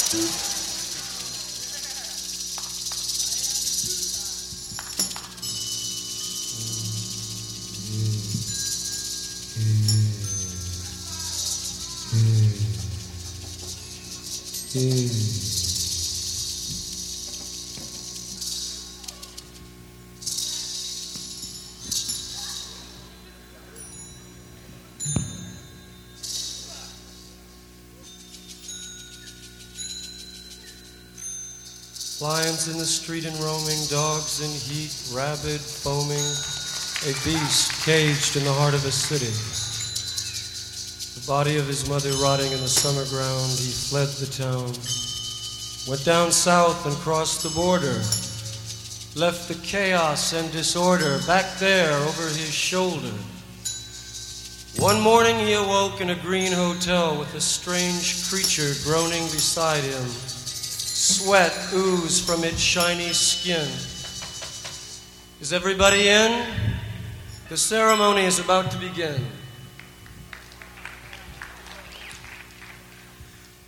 Lions in the street and roaming, dogs in heat, rabid, foaming, a beast caged in the heart of a city. The body of his mother rotting in the summer ground, he fled the town, went down south and crossed the border, left the chaos and disorder back there over his shoulder. One morning he awoke in a green hotel with a strange creature groaning beside him. Sweat oozed from its shiny skin. Is everybody in? The ceremony is about to begin.